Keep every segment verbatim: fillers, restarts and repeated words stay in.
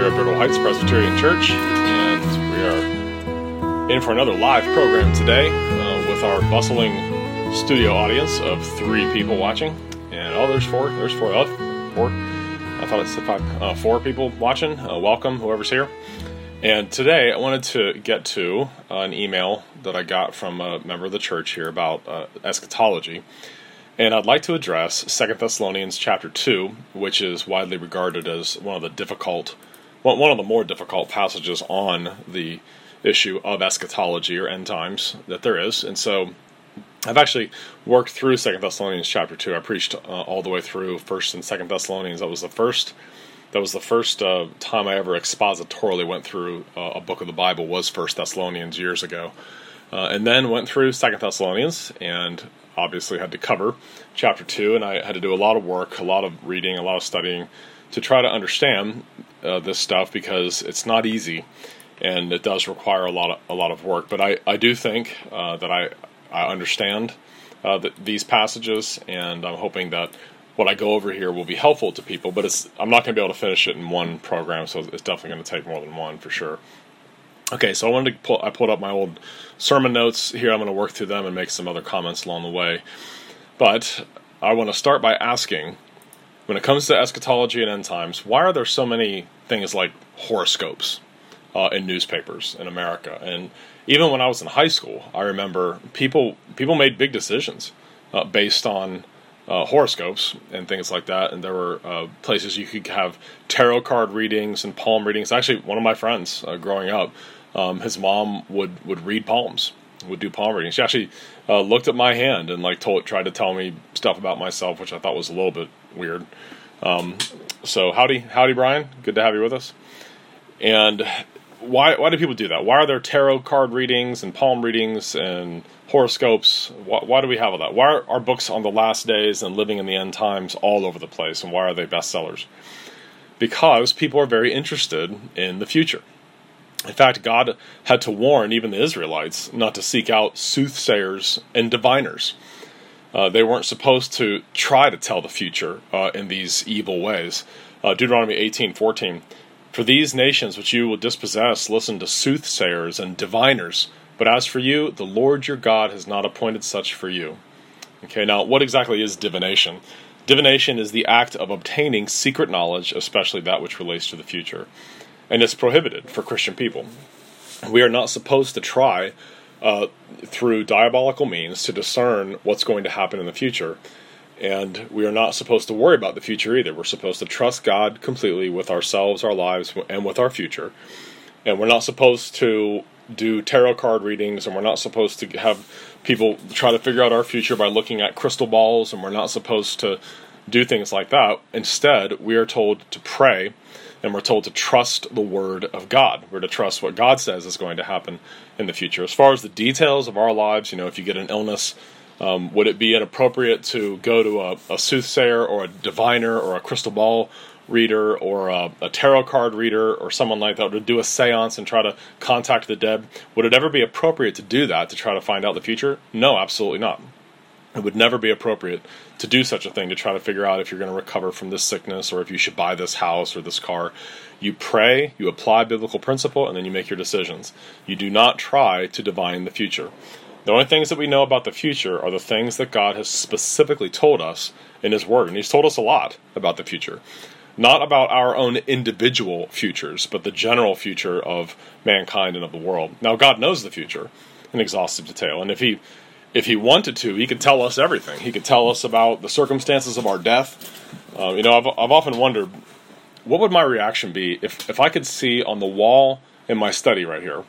here at Brittle Heights Presbyterian Church, and we are in for another live program today uh, with our bustling studio audience of three people watching. And oh, there's four. There's four. Oh, four. I thought it said five. Uh, four people watching. Uh, welcome, whoever's here. And today I wanted to get to uh, an email that I got from a member of the church here about uh, eschatology. And I'd like to address Second Thessalonians chapter two, which is widely regarded as one of the difficult, one of the more difficult passages on the issue of eschatology or end times that there is. And so I've actually worked through Second Thessalonians chapter two. I preached uh, all the way through First and Second Thessalonians. That was the first. That was the first uh, time I ever expositorily went through uh, a book of the Bible. Was First Thessalonians years ago, uh, and then went through Second Thessalonians and obviously had to cover chapter two, and I had to do a lot of work, a lot of reading, a lot of studying to try to understand uh, this stuff, because it's not easy and it does require a lot of a lot of work. But I, I do think uh, that I I understand uh, the, these passages, and I'm hoping that what I go over here will be helpful to people. But it's I'm not going to be able to finish it in one program, so it's definitely going to take more than one for sure. Okay, so I wanted to pull, I pulled up my old sermon notes here. I'm going to work through them and make some other comments along the way. But I want to start by asking, when it comes to eschatology and end times, why are there so many things like horoscopes uh, in newspapers in America? And even when I was in high school, I remember people people made big decisions uh, based on uh, horoscopes and things like that. And there were uh, places you could have tarot card readings and palm readings. Actually, one of my friends uh, growing up, Um, his mom would, would read palms, would do palm readings. She actually uh, looked at my hand and like told, tried to tell me stuff about myself, which I thought was a little bit weird. Um, so howdy, howdy, Brian. Good to have you with us. And why why do people do that? Why are there tarot card readings and palm readings and horoscopes? Why, why do we have all that? Why are our books on the last days and living in the end times all over the place? And why are they bestsellers? Because people are very interested in the future. In fact, God had to warn even the Israelites not to seek out soothsayers and diviners. Uh, they weren't supposed to try to tell the future uh, in these evil ways. Uh, Deuteronomy eighteen fourteen, "For these nations which you will dispossess listen to soothsayers and diviners, but as for you, the Lord your God has not appointed such for you." Okay, now what exactly is divination? Divination is the act of obtaining secret knowledge, especially that which relates to the future. And it's prohibited for Christian people. We are not supposed to try, uh, through diabolical means, to discern what's going to happen in the future. And we are not supposed to worry about the future either. We're supposed to trust God completely with ourselves, our lives, and with our future. And we're not supposed to do tarot card readings, and we're not supposed to have people try to figure out our future by looking at crystal balls, and we're not supposed to do things like that. Instead, we are told to pray, and we're told to trust the Word of God. We're to trust what God says is going to happen in the future. As far as the details of our lives, you know, if you get an illness, um, would it be inappropriate to go to a, a soothsayer or a diviner or a crystal ball reader or a, a tarot card reader or someone like that to do a seance and try to contact the dead? Would it ever be appropriate to do that, to try to find out the future? No, absolutely not. It would never be appropriate to do such a thing, to try to figure out if you're going to recover from this sickness or if you should buy this house or this car. You pray, you apply biblical principle, and then you make your decisions. You do not try to divine the future. The only things that we know about the future are the things that God has specifically told us in His Word. And He's told us a lot about the future. Not about our own individual futures, but the general future of mankind and of the world. Now, God knows the future in exhaustive detail. And if He If he wanted to, he could tell us everything. He could tell us about the circumstances of our death. Uh, you know, I've, I've often wondered, what would my reaction be if, if I could see on the wall in my study right here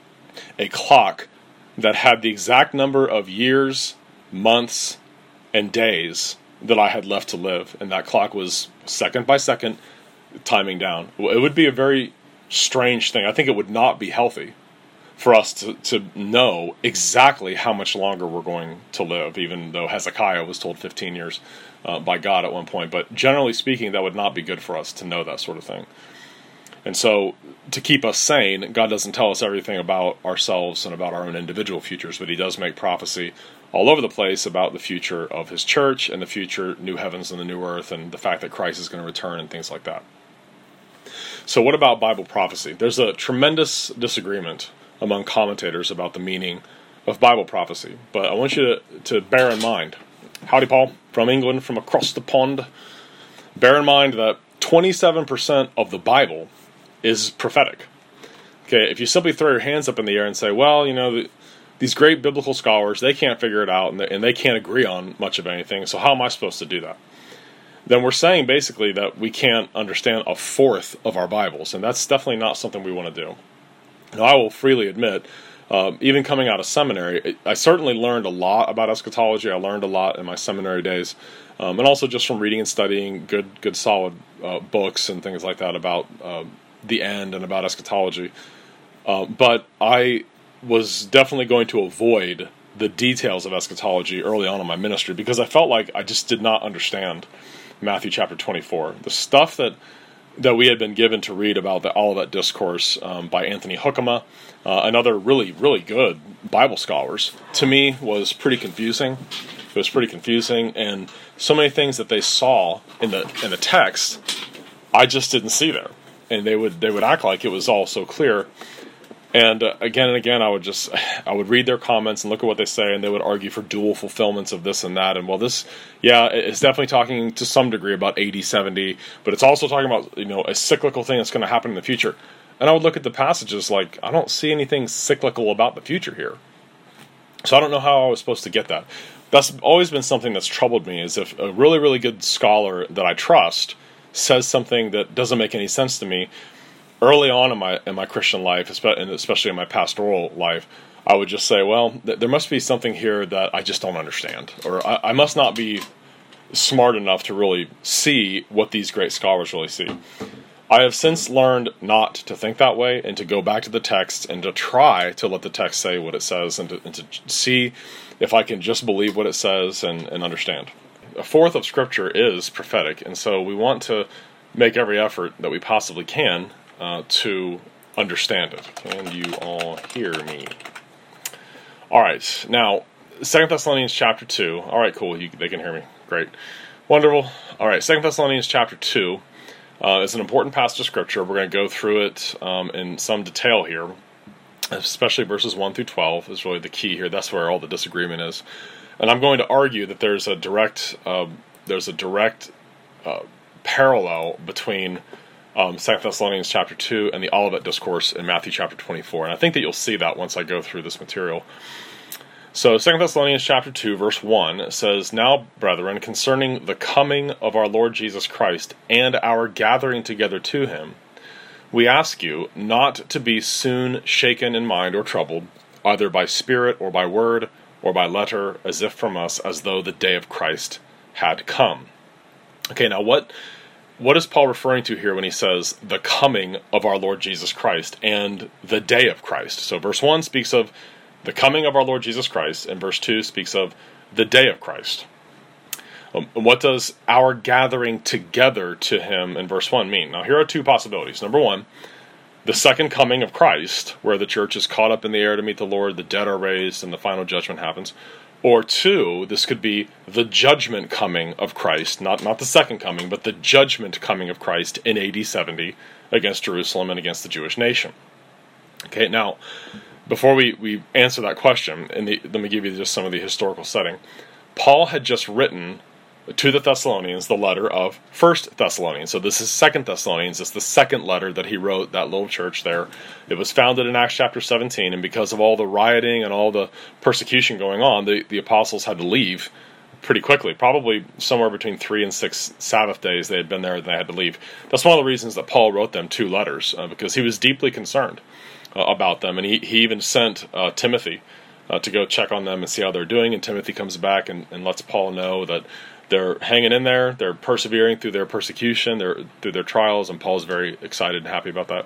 a clock that had the exact number of years, months, and days that I had left to live, and that clock was second by second timing down. It would be a very strange thing. I think it would not be healthy for us to, to know exactly how much longer we're going to live, even though Hezekiah was told fifteen years uh, by God at one point. But generally speaking, that would not be good for us to know that sort of thing. And so, to keep us sane, God doesn't tell us everything about ourselves and about our own individual futures, but He does make prophecy all over the place about the future of His church and the future new heavens and the new earth and the fact that Christ is going to return and things like that. So what about Bible prophecy? There's a tremendous disagreement among commentators about the meaning of Bible prophecy. But I want you to, to bear in mind, howdy Paul, from England, from across the pond, bear in mind that twenty-seven percent of the Bible is prophetic. Okay, if you simply throw your hands up in the air and say, well, you know, the, these great biblical scholars, they can't figure it out, and they, and they can't agree on much of anything, so how am I supposed to do that? Then we're saying basically that we can't understand a fourth of our Bibles, and that's definitely not something we want to do. Now, I will freely admit, uh, even coming out of seminary, I certainly learned a lot about eschatology. I learned a lot in my seminary days, um, and also just from reading and studying good, good, solid uh, books and things like that about uh, the end and about eschatology. Uh, but I was definitely going to avoid the details of eschatology early on in my ministry because I felt like I just did not understand Matthew chapter twenty-four. The stuff that that we had been given to read about the Olivet Discourse um, by Anthony Hoekema, uh, and other really, really good Bible scholars, to me was pretty confusing. It was pretty confusing, and so many things that they saw in the in the text, I just didn't see there. And they would they would act like it was all so clear. And uh, again and again, I would just, I would read their comments and look at what they say, and they would argue for dual fulfillments of this and that. And well, this, yeah, it's definitely talking to some degree about A D seventy, but it's also talking about, you know, a cyclical thing that's going to happen in the future. And I would look at the passages like, I don't see anything cyclical about the future here. So I don't know how I was supposed to get that. That's always been something that's troubled me, is if a really, really good scholar that I trust says something that doesn't make any sense to me. Early on in my in my Christian life, and especially in my pastoral life, I would just say, well, th- there must be something here that I just don't understand, or I, I must not be smart enough to really see what these great scholars really see. I have since learned not to think that way, and to go back to the text and to try to let the text say what it says, and to, and to see if I can just believe what it says and, and understand. A fourth of Scripture is prophetic, and so we want to make every effort that we possibly can Uh, to understand it. Can you all hear me? All right, now, Second Thessalonians chapter two. All right, cool, you, they can hear me. Great. Wonderful. All right, Second Thessalonians chapter two uh, is an important passage of Scripture. We're going to go through it um, in some detail here, especially verses one through twelve is really the key here. That's where all the disagreement is. And I'm going to argue that there's a direct, uh, there's a direct uh, parallel between Um, Second Thessalonians chapter two and the Olivet Discourse in Matthew chapter twenty-four. And I think that you'll see that once I go through this material. So Second Thessalonians chapter two verse one says, "Now, brethren, concerning the coming of our Lord Jesus Christ and our gathering together to him, we ask you not to be soon shaken in mind or troubled, either by spirit or by word or by letter, as if from us, as though the day of Christ had come." Okay, now what... What is Paul referring to here when he says the coming of our Lord Jesus Christ and the day of Christ? So verse one speaks of the coming of our Lord Jesus Christ, and verse two speaks of the day of Christ. Um, what does our gathering together to him in verse one mean? Now here are two possibilities. Number one, the second coming of Christ, where the church is caught up in the air to meet the Lord, the dead are raised, and the final judgment happens. Or two, this could be the judgment coming of Christ, not, not the second coming, but the judgment coming of Christ in A D seventy against Jerusalem and against the Jewish nation. Okay, now, before we, we answer that question, and the, let me give you just some of the historical setting. Paul had just written to the Thessalonians the letter of First Thessalonians. So this is Second Thessalonians. It's the second letter that he wrote, that little church there. It was founded in Acts chapter seventeen, and because of all the rioting and all the persecution going on, the, the apostles had to leave pretty quickly. Probably somewhere between three and six Sabbath days they had been there and they had to leave. That's one of the reasons that Paul wrote them two letters, uh, because he was deeply concerned uh, about them, and he, he even sent uh, Timothy uh, to go check on them and see how they're doing, and Timothy comes back and, and lets Paul know that they're hanging in there, they're persevering through their persecution, they're, through their trials, and Paul's very excited and happy about that.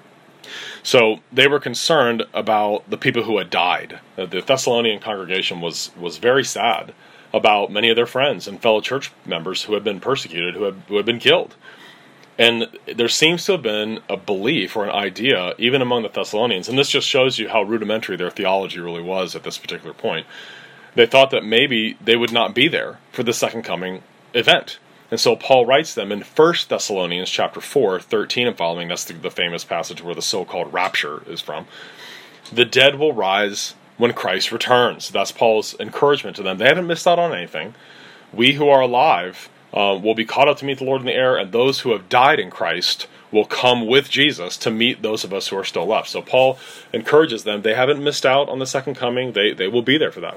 So they were concerned about the people who had died. The Thessalonian congregation was, was very sad about many of their friends and fellow church members who had been persecuted, who had, who had been killed. And there seems to have been a belief or an idea, even among the Thessalonians, and this just shows you how rudimentary their theology really was at this particular point. They thought that maybe they would not be there for the second coming event. And so Paul writes them in First Thessalonians chapter four, thirteen and following. That's the, the famous passage where the so-called rapture is from. The dead will rise when Christ returns. That's Paul's encouragement to them. They haven't missed out on anything. We who are alive uh, will be caught up to meet the Lord in the air, and those who have died in Christ will come with Jesus to meet those of us who are still left. So Paul encourages them. They haven't missed out on the second coming. They, they will be there for that.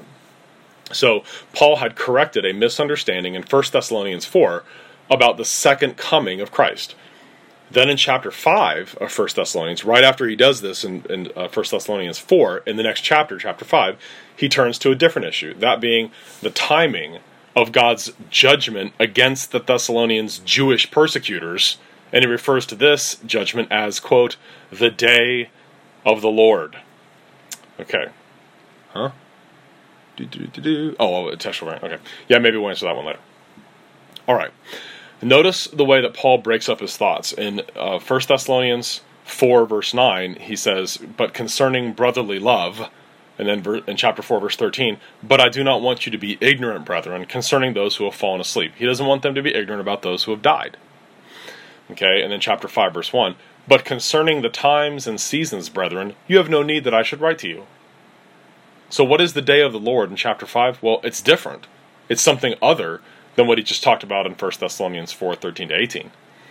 So Paul had corrected a misunderstanding in First Thessalonians four about the second coming of Christ. Then in chapter five of First Thessalonians, right after he does this in, in uh, First Thessalonians four, in the next chapter, chapter five, he turns to a different issue, that being the timing of God's judgment against the Thessalonians' Jewish persecutors, and he refers to this judgment as, quote, the day of the Lord. Okay. Huh? Do, do, do, do. Oh, oh, textual variant. Okay. Yeah, maybe we'll answer that one later. All right. Notice the way that Paul breaks up his thoughts. In uh, First Thessalonians four, verse nine, he says, but concerning brotherly love, and then ver- in chapter four, verse thirteen, but I do not want you to be ignorant, brethren, concerning those who have fallen asleep. He doesn't want them to be ignorant about those who have died. Okay, and then chapter five, verse one, but concerning the times and seasons, brethren, you have no need that I should write to you. So what is the day of the Lord in chapter five? Well, it's different. It's something other than what he just talked about in First Thessalonians four, thirteen to eighteen.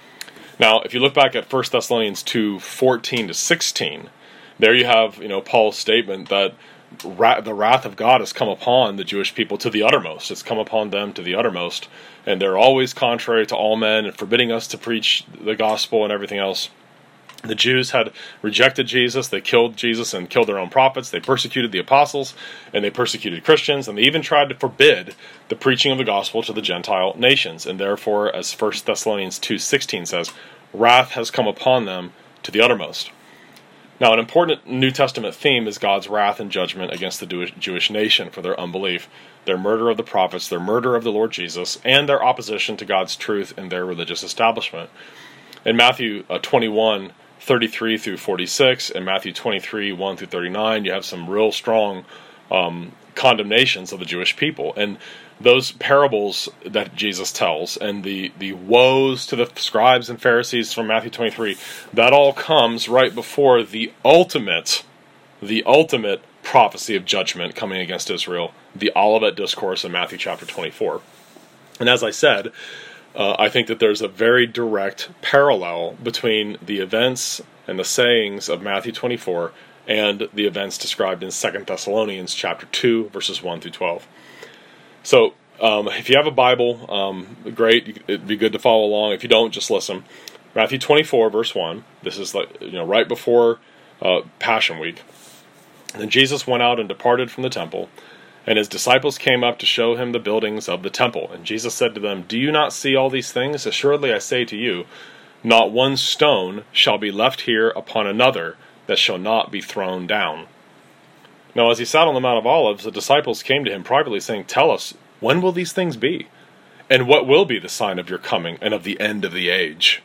Now, if you look back at First Thessalonians two, fourteen to sixteen, there you have, you know, Paul's statement that ra- the wrath of God has come upon the Jewish people to the uttermost. It's come upon them to the uttermost, and they're always contrary to all men and forbidding us to preach the gospel and everything else. The Jews had rejected Jesus, they killed Jesus and killed their own prophets, they persecuted the apostles, and they persecuted Christians, and they even tried to forbid the preaching of the gospel to the Gentile nations. And therefore, as First Thessalonians two sixteen says, wrath has come upon them to the uttermost. Now, an important New Testament theme is God's wrath and judgment against the Jewish nation for their unbelief, their murder of the prophets, their murder of the Lord Jesus, and their opposition to God's truth in their religious establishment. In Matthew uh, twenty-one, thirty-three through forty-six, and Matthew twenty-three, one through thirty-nine, you have some real strong um, condemnations of the Jewish people. And those parables that Jesus tells, and the, the woes to the scribes and Pharisees from Matthew twenty-three, that all comes right before the ultimate, the ultimate prophecy of judgment coming against Israel, the Olivet Discourse in Matthew chapter twenty-four. And as I said, Uh, I think that there's a very direct parallel between the events and the sayings of Matthew twenty-four and the events described in Second Thessalonians chapter two, verses one through twelve. So, um, if you have a Bible, um, great, it'd be good to follow along. If you don't, just listen. Matthew twenty-four, verse one, this is like, you know, right before uh, Passion Week. Then Jesus went out and departed from the temple, and his disciples came up to show him the buildings of the temple. And Jesus said to them, do you not see all these things? Assuredly I say to you, not one stone shall be left here upon another that shall not be thrown down. Now as he sat on the Mount of Olives, the disciples came to him privately, saying, tell us, when will these things be? And what will be the sign of your coming and of the end of the age?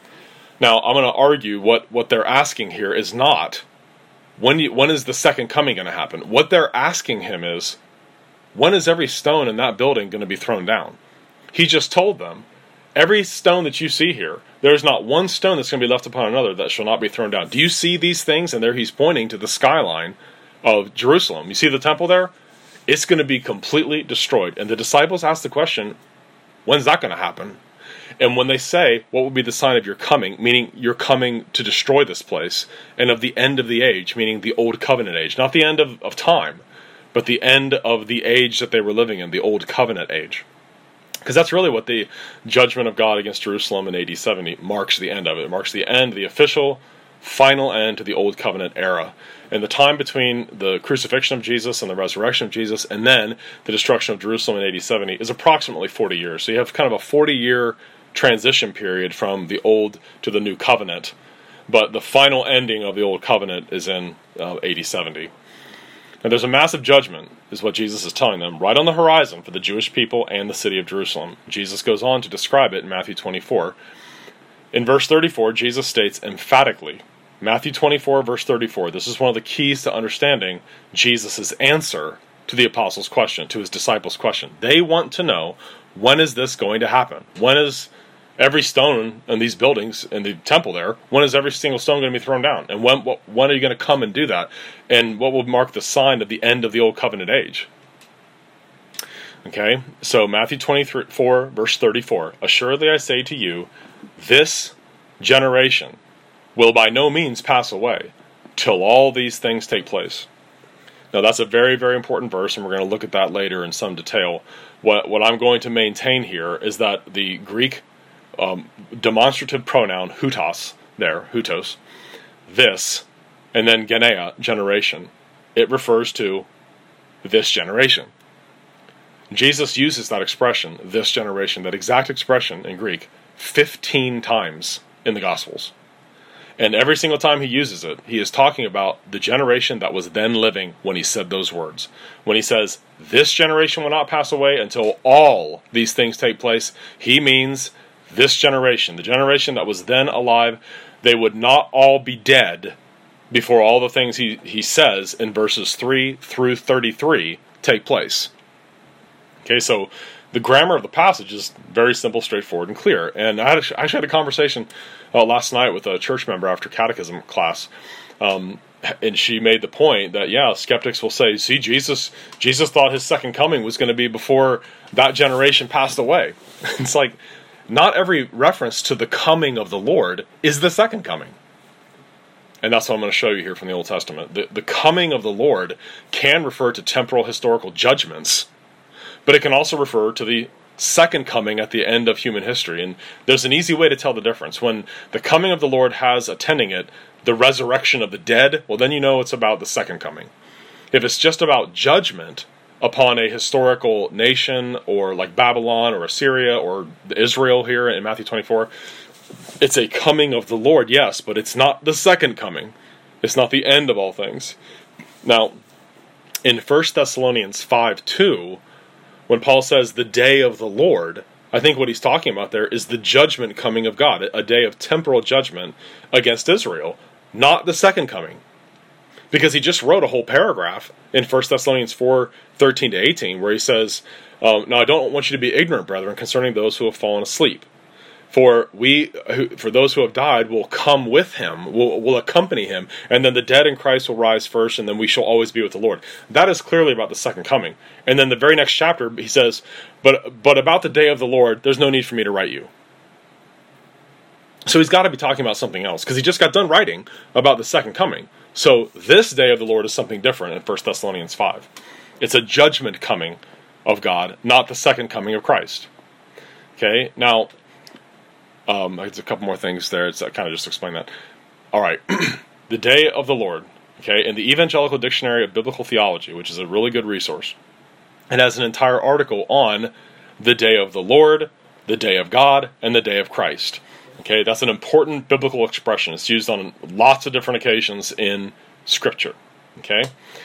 Now I'm going to argue what, what they're asking here is not, when, you, when is the second coming going to happen? What they're asking him is, when is every stone in that building going to be thrown down? He just told them, every stone that you see here, there is not one stone that's going to be left upon another that shall not be thrown down. Do you see these things? And there he's pointing to the skyline of Jerusalem. You see the temple there? It's going to be completely destroyed. And the disciples ask the question, when's that going to happen? And when they say, what will be the sign of your coming, meaning you're coming to destroy this place, and of the end of the age, meaning the old covenant age, not the end of, of time, but the end of the age that they were living in, the old covenant age. Because that's really what the judgment of God against Jerusalem in A D seventy marks the end of it. It marks the end, the official, final end to the old covenant era. And the time between the crucifixion of Jesus and the resurrection of Jesus, and then the destruction of Jerusalem in A D seventy, is approximately forty years. So you have kind of a forty-year transition period from the old to the new covenant. But the final ending of the old covenant is in uh, A D seventy. Now there's a massive judgment, is what Jesus is telling them, right on the horizon for the Jewish people and the city of Jerusalem. Jesus goes on to describe it in Matthew twenty-four. In verse thirty-four, Jesus states emphatically, Matthew twenty-four, verse thirty-four, this is one of the keys to understanding Jesus' answer to the apostles' question, to his disciples' question. They want to know, When is this going to happen? When is every stone in these buildings, in the temple there, when is every single stone going to be thrown down? And when, what, when are you going to come and do that? And what will mark the sign of the end of the Old Covenant age? Okay, so Matthew twenty-four, verse thirty-four. Assuredly I say to you, this generation will by no means pass away till all these things take place. Now that's a very, very important verse, and we're going to look at that later in some detail. What, what I'm going to maintain here is that the Greek um, demonstrative pronoun hutos, there, hutos, this, and then genea, generation, it refers to this generation. Jesus uses that expression, this generation, that exact expression in Greek, fifteen times in the Gospels. And every single time he uses it, he is talking about the generation that was then living when he said those words. When he says, this generation will not pass away until all these things take place, he means this generation, the generation that was then alive, they would not all be dead before all the things he, he says in verses three through thirty-three take place. Okay, so the grammar of the passage is very simple, straightforward, and clear. And I, had a, I actually had a conversation uh, last night with a church member after catechism class, um, and she made the point that, yeah, skeptics will say, see, Jesus Jesus thought his second coming was going to be before that generation passed away. It's like, not every reference to the coming of the Lord is the second coming. And that's what I'm going to show you here from the Old Testament. The, the coming of the Lord can refer to temporal historical judgments, but it can also refer to the second coming at the end of human history. And there's an easy way to tell the difference. When the coming of the Lord has attending it the resurrection of the dead, well, then you know it's about the second coming. If it's just about judgment upon a historical nation, or like Babylon or Assyria or Israel here in Matthew twenty-four, it's a coming of the Lord, yes, but it's not the second coming. It's not the end of all things. Now, in First Thessalonians five two, when Paul says the day of the Lord, I think what he's talking about there is the judgment coming of God, a day of temporal judgment against Israel, not the second coming. Because he just wrote a whole paragraph in First Thessalonians four thirteen to eighteen, where he says, um, now I don't want you to be ignorant, brethren, concerning those who have fallen asleep. For we, for those who have died, will come with him, will will accompany him, and then the dead in Christ will rise first, and then we shall always be with the Lord. That is clearly about the second coming. And then the very next chapter, he says, but but about the day of the Lord, there's no need for me to write you. So he's got to be talking about something else, because he just got done writing about the second coming. So this day of the Lord is something different in First Thessalonians five. It's a judgment coming of God, not the second coming of Christ. Okay, now, Um, there's a couple more things there. It's, I kind of just explained that. All right. The day of the Lord. Okay, in the Evangelical Dictionary of Biblical Theology, which is a really good resource, it has an entire article on the day of the Lord, the day of God, and the day of Christ. Okay, that's an important biblical expression. It's used on lots of different occasions in Scripture. Okay?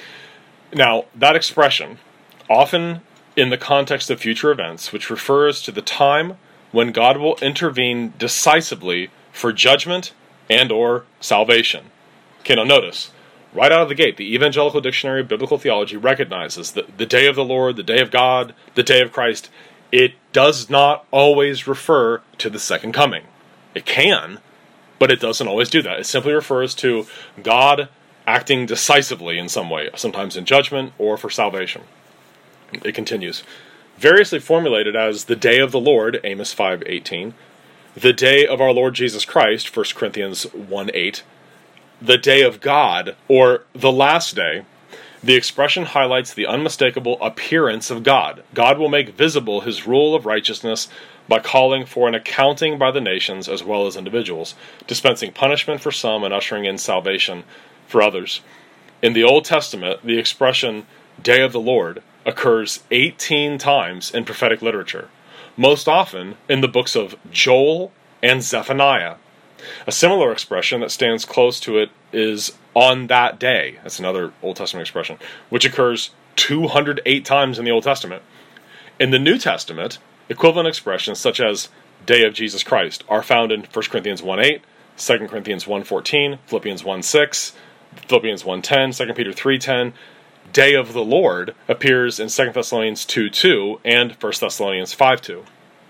Now, that expression, often in the context of future events, which refers to the time when God will intervene decisively for judgment and or salvation. Okay, now notice, right out of the gate, the Evangelical Dictionary of Biblical Theology recognizes that the day of the Lord, the day of God, the day of Christ, it does not always refer to the second coming. It can, but it doesn't always do that. It simply refers to God acting decisively in some way, sometimes in judgment or for salvation. It continues. Variously formulated as the day of the Lord, Amos five eighteen, the day of our Lord Jesus Christ, First Corinthians one eight, the day of God, or the last day, the expression highlights the unmistakable appearance of God. God will make visible his rule of righteousness by calling for an accounting by the nations as well as individuals, dispensing punishment for some and ushering in salvation for others. In the Old Testament, the expression day of the Lord occurs eighteen times in prophetic literature, most often in the books of Joel and Zephaniah. A similar expression that stands close to it is on that day. That's another Old Testament expression, which occurs two hundred eight times in the Old Testament. In the New Testament, equivalent expressions such as day of Jesus Christ are found in First Corinthians one eight, Second Corinthians one fourteen, Philippians one six, Philippians one ten, Second Peter three ten, day of the Lord appears in Second Thessalonians two two and First Thessalonians five two.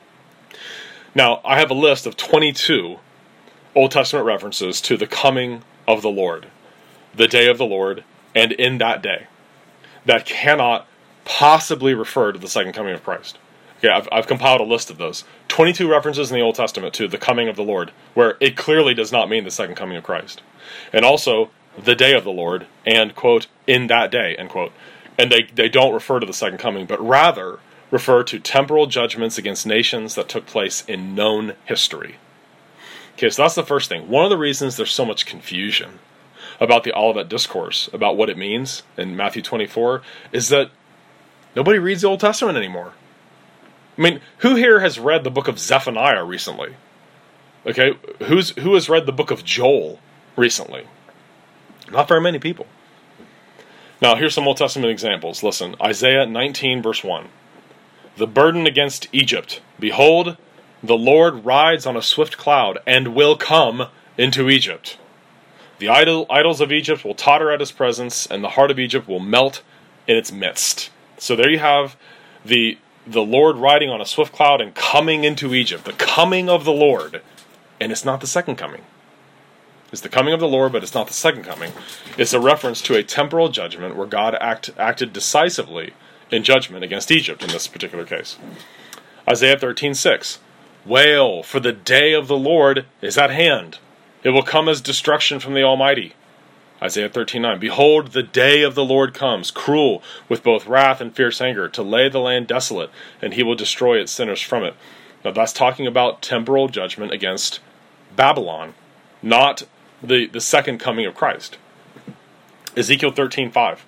Now, I have a list of twenty-two Old Testament references to the coming of the Lord, the day of the Lord, and in that day, that cannot possibly refer to the second coming of Christ. Okay, I've, I've compiled a list of those. twenty-two references in the Old Testament to the coming of the Lord, where it clearly does not mean the second coming of Christ. And also, the day of the Lord, and, quote, in that day, end quote. And they, they don't refer to the second coming, but rather refer to temporal judgments against nations that took place in known history. Okay, so that's the first thing. One of the reasons there's so much confusion about the Olivet Discourse, about what it means in Matthew twenty-four, is that nobody reads the Old Testament anymore. I mean, who here has read the book of Zephaniah recently? Okay, who's who has read the book of Joel recently? Not very many people. Now, here's some Old Testament examples. Listen, Isaiah nineteen, verse one. The burden against Egypt. Behold, the Lord rides on a swift cloud, and will come into Egypt. The idol, idols of Egypt will totter at his presence, and the heart of Egypt will melt in its midst. So there you have the, the Lord riding on a swift cloud and coming into Egypt. The coming of the Lord. And it's not the second coming. It's the coming of the Lord, but it's not the second coming. It's a reference to a temporal judgment where God act, acted decisively in judgment against Egypt in this particular case. Isaiah thirteen six. Wail, for the day of the Lord is at hand. It will come as destruction from the Almighty. Isaiah thirteen nine. Behold, the day of the Lord comes, cruel, with both wrath and fierce anger, to lay the land desolate, and he will destroy its sinners from it. Now that's talking about temporal judgment against Babylon, not the, the second coming of Christ. Ezekiel thirteen five.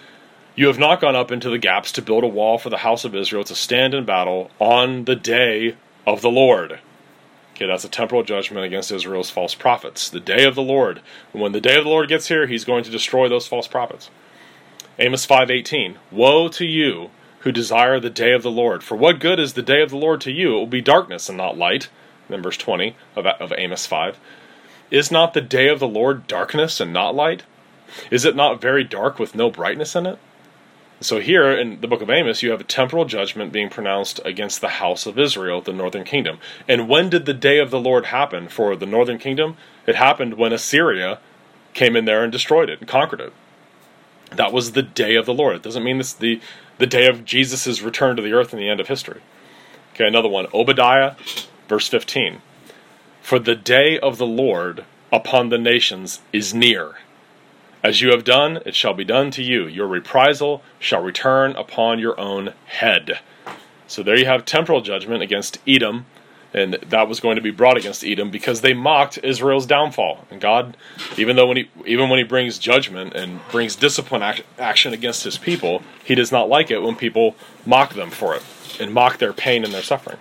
You have not gone up into the gaps to build a wall for the house of Israel to stand in battle on the day of the Lord. Okay, that's a temporal judgment against Israel's false prophets. The day of the Lord. And when the day of the Lord gets here, he's going to destroy those false prophets. Amos five eighteen. Woe to you who desire the day of the Lord. For what good is the day of the Lord to you? It will be darkness and not light. Then verse twenty of, of Amos five. Is not the day of the Lord darkness and not light? Is it not very dark with no brightness in it? So here in the book of Amos, you have a temporal judgment being pronounced against the house of Israel, the northern kingdom. And when did the day of the Lord happen for the northern kingdom? It happened when Assyria came in there and destroyed it and conquered it. That was the day of the Lord. It doesn't mean this the, the day of Jesus' return to the earth and the end of history. Okay, another one. Obadiah, verse fifteen. For the day of the Lord upon the nations is near. As you have done, it shall be done to you. Your reprisal shall return upon your own head. So there you have temporal judgment against Edom, and that was going to be brought against Edom because they mocked Israel's downfall. And God, even though when he even when he brings judgment and brings discipline act, action against his people, he does not like it when people mock them for it and mock their pain and their suffering.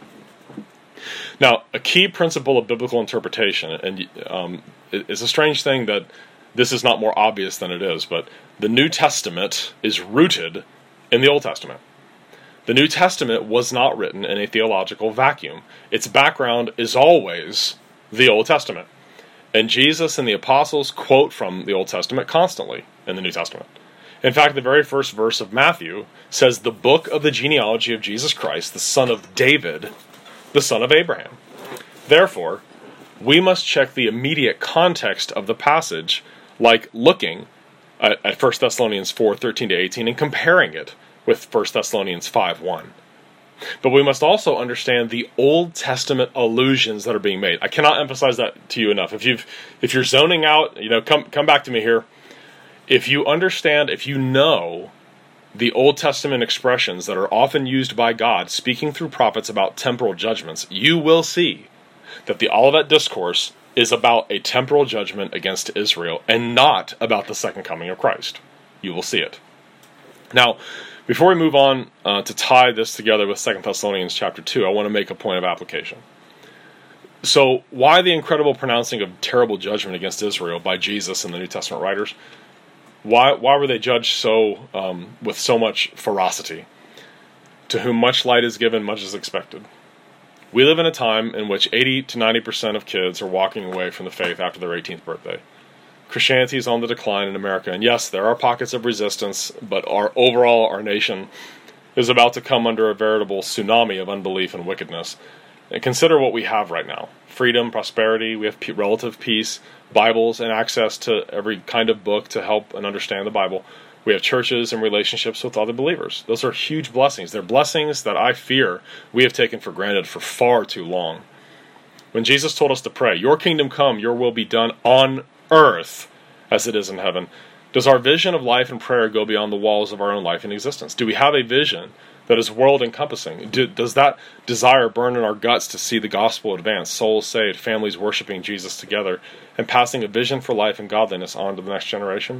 Now, a key principle of biblical interpretation, and um, it's a strange thing that this is not more obvious than it is, but the New Testament is rooted in the Old Testament. The New Testament was not written in a theological vacuum. Its background is always the Old Testament. And Jesus and the apostles quote from the Old Testament constantly in the New Testament. In fact, the very first verse of Matthew says, the book of the genealogy of Jesus Christ, the son of David, the son of Abraham. Therefore, we must check the immediate context of the passage, like looking at, at First Thessalonians four thirteen to eighteen and comparing it with First Thessalonians five one. But we must also understand the Old Testament allusions that are being made. I cannot emphasize that to you enough. If you've if you're zoning out, you know, come come back to me here. If you understand, if you know the Old Testament expressions that are often used by God speaking through prophets about temporal judgments, you will see that the Olivet Discourse is about a temporal judgment against Israel and not about the second coming of Christ. You will see it. Now, before we move on uh, to tie this together with Second Thessalonians chapter two, I want to make a point of application. So, why the incredible pronouncing of terrible judgment against Israel by Jesus and the New Testament writers? Why why were they judged so um, with so much ferocity? To whom much light is given, much is expected. We live in a time in which eighty to ninety percent of kids are walking away from the faith after their eighteenth birthday. Christianity is on the decline in America. And yes, there are pockets of resistance, but our overall, our nation is about to come under a veritable tsunami of unbelief and wickedness. And consider what we have right now. Freedom, prosperity, we have relative peace, Bibles, and access to every kind of book to help and understand the Bible. We have churches and relationships with other believers. Those are huge blessings. They're blessings that I fear we have taken for granted for far too long. When Jesus told us to pray, your kingdom come, your will be done on earth as it is in heaven, does our vision of life and prayer go beyond the walls of our own life and existence? Do we have a vision that is world-encompassing? Do, does that desire burn in our guts to see the gospel advance, souls saved, families worshiping Jesus together, and passing a vision for life and godliness on to the next generation?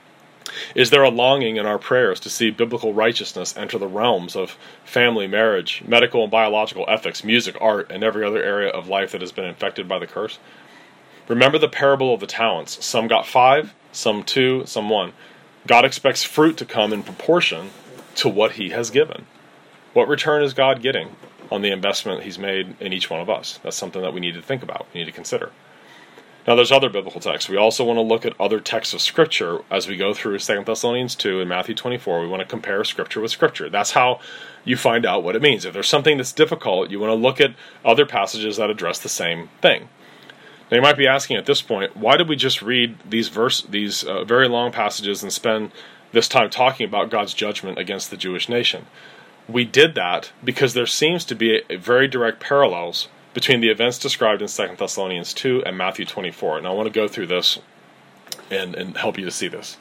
Is there a longing in our prayers to see biblical righteousness enter the realms of family, marriage, medical and biological ethics, music, art, and every other area of life that has been infected by the curse? Remember the parable of the talents. Some got five, some two, some one. God expects fruit to come in proportion to what he has given. What return is God getting on the investment he's made in each one of us? That's something that we need to think about, we need to consider. Now, there's other biblical texts. We also want to look at other texts of Scripture as we go through Second Thessalonians two and Matthew twenty-four. We want to compare Scripture with Scripture. That's how you find out what it means. If there's something that's difficult, you want to look at other passages that address the same thing. Now, you might be asking at this point, why did we just read these verse, these uh, very long passages and spend this time talking about God's judgment against the Jewish nation? We did that because there seems to be a, a very direct parallels between the events described in Second Thessalonians two and Matthew twenty-four. And I want to go through this and, and help you to see this.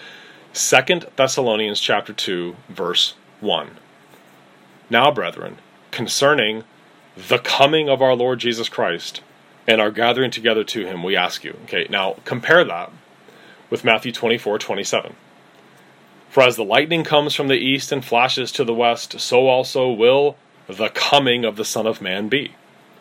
Second Thessalonians chapter two, verse one. Now, brethren, concerning the coming of our Lord Jesus Christ and our gathering together to him, we ask you. Okay, now compare that with Matthew twenty-four, twenty-seven. For as the lightning comes from the east and flashes to the west, so also will the coming of the Son of Man be.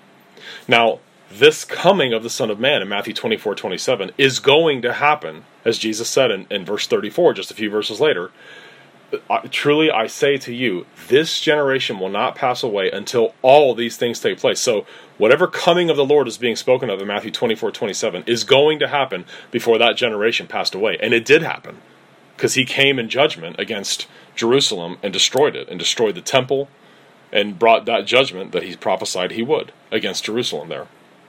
Now, this coming of the Son of Man in Matthew twenty-four, twenty-seven is going to happen, as Jesus said in, in verse thirty-four, just a few verses later. I, truly I say to you, this generation will not pass away until all these things take place. So, whatever coming of the Lord is being spoken of in Matthew twenty-four, twenty-seven is going to happen before that generation passed away. And it did happen, because he came in judgment against Jerusalem and destroyed it, and destroyed the temple, and brought that judgment that he prophesied he would against Jerusalem there.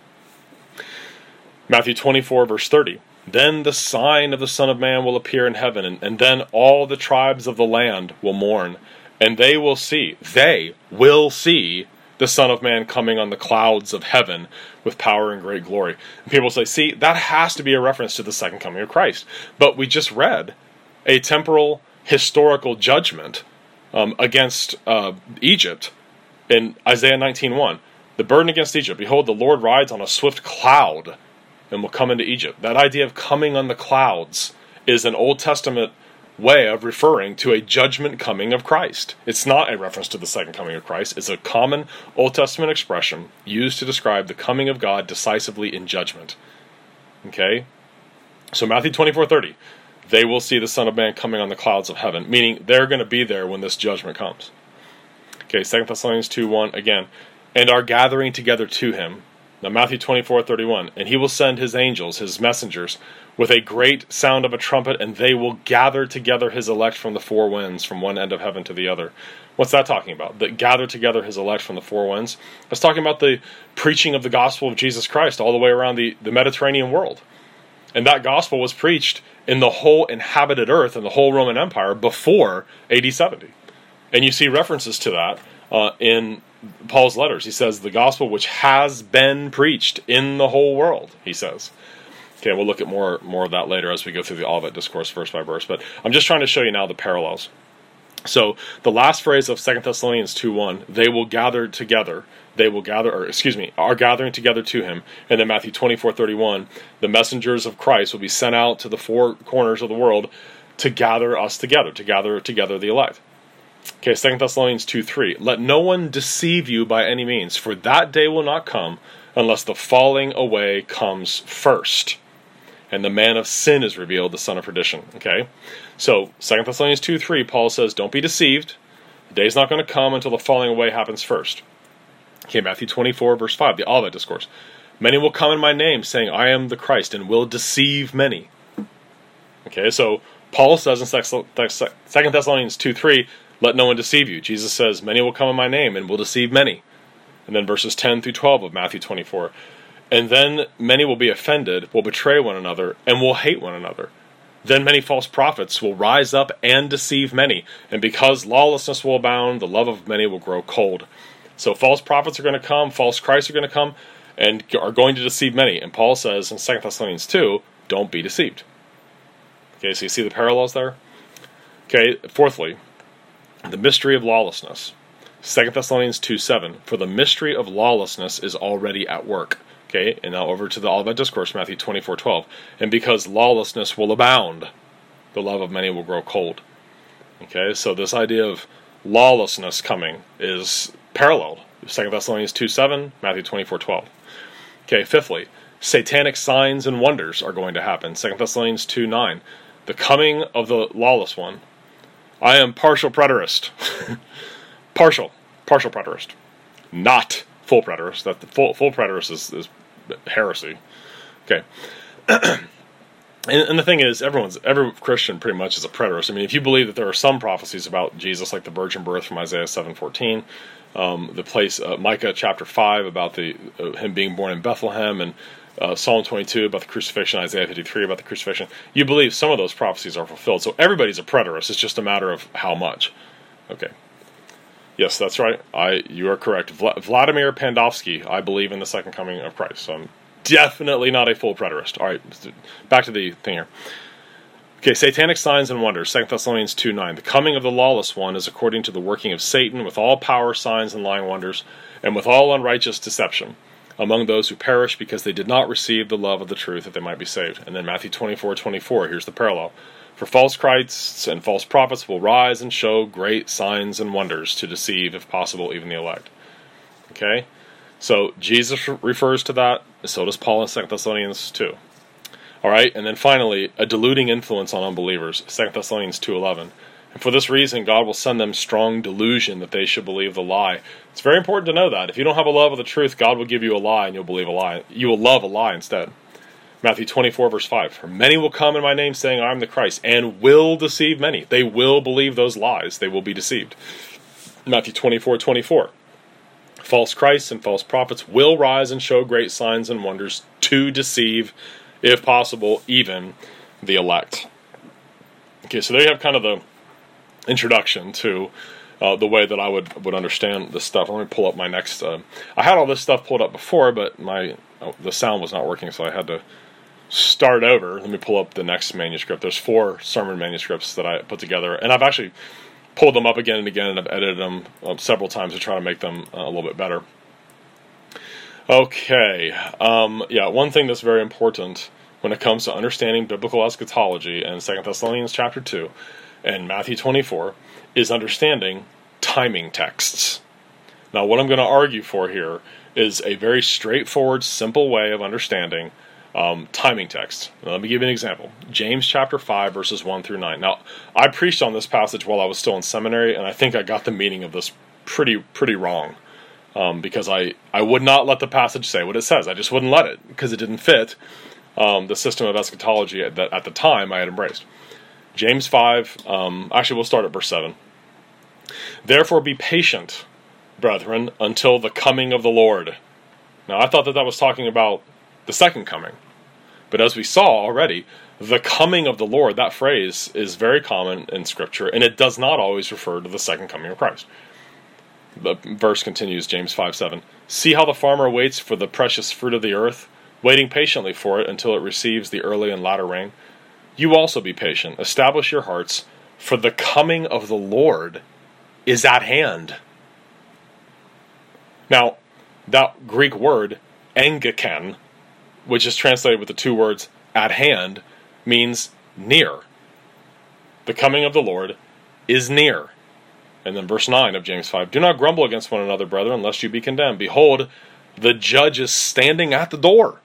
Matthew twenty-four, verse thirty. Then the sign of the Son of Man will appear in heaven, and, and then all the tribes of the land will mourn, and they will see, they will see the Son of Man coming on the clouds of heaven with power and great glory. And people say, see, that has to be a reference to the second coming of Christ. But we just read a temporal, historical judgment Um, against uh, Egypt in Isaiah nineteen one. The burden against Egypt. Behold, the Lord rides on a swift cloud and will come into Egypt. That idea of coming on the clouds is an Old Testament way of referring to a judgment coming of Christ. It's not a reference to the second coming of Christ. It's a common Old Testament expression used to describe the coming of God decisively in judgment. Okay? So Matthew twenty-four, thirty. They will see the Son of Man coming on the clouds of heaven, meaning they're going to be there when this judgment comes. Okay, Second Thessalonians two, one, again. And are gathering together to him. Now, Matthew twenty-four, thirty-one. And he will send his angels, his messengers, with a great sound of a trumpet, and they will gather together his elect from the four winds, from one end of heaven to the other. What's that talking about? That gather together his elect from the four winds? That's talking about the preaching of the gospel of Jesus Christ all the way around the, the Mediterranean world. And that gospel was preached in the whole inhabited earth and the whole Roman Empire before A D seventy. And you see references to that uh, in Paul's letters. He says, the gospel which has been preached in the whole world, he says. Okay, we'll look at more, more of that later as we go through the Olivet Discourse verse by verse. But I'm just trying to show you now the parallels. So the last phrase of Second Thessalonians two, one, they will gather together. They will gather, or excuse me, are gathering together to him. And then Matthew twenty-four, thirty-one, the messengers of Christ will be sent out to the four corners of the world to gather us together, to gather together the elect. Okay, Second Thessalonians two, three, let no one deceive you by any means, for that day will not come unless the falling away comes first, and the man of sin is revealed, the son of perdition. Okay, so Second Thessalonians two, three, Paul says, don't be deceived. The day's not going to come until the falling away happens first. Okay, Matthew twenty-four, verse five, the Olivet Discourse. Many will come in my name, saying, I am the Christ, and will deceive many. Okay, so Paul says in Second Thessalonians two three, let no one deceive you. Jesus says, many will come in my name and will deceive many. And then verses ten through twelve of Matthew twenty-four. And then many will be offended, will betray one another, and will hate one another. Then many false prophets will rise up and deceive many. And because lawlessness will abound, the love of many will grow cold. So false prophets are going to come, false Christs are going to come, and are going to deceive many. And Paul says in Second Thessalonians two, don't be deceived. Okay, so you see the parallels there? Okay, fourthly, the mystery of lawlessness. Second Thessalonians two seven, for the mystery of lawlessness is already at work. Okay, and now over to the Olivet Discourse, Matthew twenty-four twelve. And because lawlessness will abound, the love of many will grow cold. Okay, so this idea of lawlessness coming is paralleled. Second Thessalonians two seven, Matthew twenty-four twelve. Okay, fifthly, satanic signs and wonders are going to happen. Second Thessalonians two nine, the coming of the lawless one. I am partial preterist. partial. Partial preterist. Not full preterist. That the full, full preterist is, is heresy. Okay. and, and the thing is, everyone's every Christian pretty much is a preterist. I mean, if you believe that there are some prophecies about Jesus, like the virgin birth from Isaiah seven fourteen, um, the place uh, Micah chapter five about the uh, him being born in Bethlehem, and uh, Psalm twenty-two about the crucifixion, Isaiah fifty-three about the crucifixion, you believe some of those prophecies are fulfilled. So everybody's a preterist. It's just a matter of how much. Okay. Yes, that's right. I you are correct. Vla- Vladimir Pandovsky, I believe in the second coming of Christ. So I'm definitely not a full preterist. All right, back to the thing here. Okay, satanic signs and wonders, Second Thessalonians two nine. The coming of the lawless one is according to the working of Satan, with all power, signs, and lying wonders, and with all unrighteous deception, among those who perish because they did not receive the love of the truth that they might be saved. And then Matthew twenty-four twenty-four, here's the parallel. For false Christs and false prophets will rise and show great signs and wonders to deceive, if possible, even the elect. Okay? So Jesus refers to that, so does Paul in Second Thessalonians two. Alright, and then finally, a deluding influence on unbelievers, Second Thessalonians two eleven. And for this reason, God will send them strong delusion that they should believe the lie. It's very important to know that. If you don't have a love of the truth, God will give you a lie and you'll believe a lie. You will love a lie instead. Matthew twenty-four, verse five. For many will come in my name, saying, I am the Christ, and will deceive many. They will believe those lies. They will be deceived. Matthew twenty-four, twenty-four. False Christs and false prophets will rise and show great signs and wonders to deceive, if possible, even the elect. Okay, so there you have kind of the introduction to uh, the way that I would, would understand this stuff. Let me pull up my next... Uh, I had all this stuff pulled up before, but my oh, the sound was not working, so I had to start over. Let me pull up the next manuscript. There's four sermon manuscripts that I put together, and I've actually pulled them up again and again, and I've edited them uh, several times to try to make them uh, a little bit better. Okay, um, yeah, one thing that's very important when it comes to understanding biblical eschatology in Second Thessalonians chapter two and Matthew twenty-four is understanding timing texts. Now, what I'm going to argue for here is a very straightforward, simple way of understanding um, timing texts. Now, let me give you an example. James chapter five, verses one through nine. Now, I preached on this passage while I was still in seminary, and I think I got the meaning of this pretty pretty wrong. Um, because I, I would not let the passage say what it says. I just wouldn't let it, because it didn't fit um, the system of eschatology that at the time I had embraced. James five, um, actually we'll start at verse seven. Therefore be patient, brethren, until the coming of the Lord. Now I thought that that was talking about the second coming. But as we saw already, the coming of the Lord, that phrase is very common in Scripture, and it does not always refer to the second coming of Christ. The verse continues, James five seven. See how the farmer waits for the precious fruit of the earth, waiting patiently for it until it receives the early and latter rain. You also be patient. Establish your hearts, for the coming of the Lord is at hand. Now, that Greek word, engekan, which is translated with the two words at hand, means near. The coming of the Lord is near. And then verse nine of James five, do not grumble against one another, brethren, lest you be condemned. Behold, the judge is standing at the door.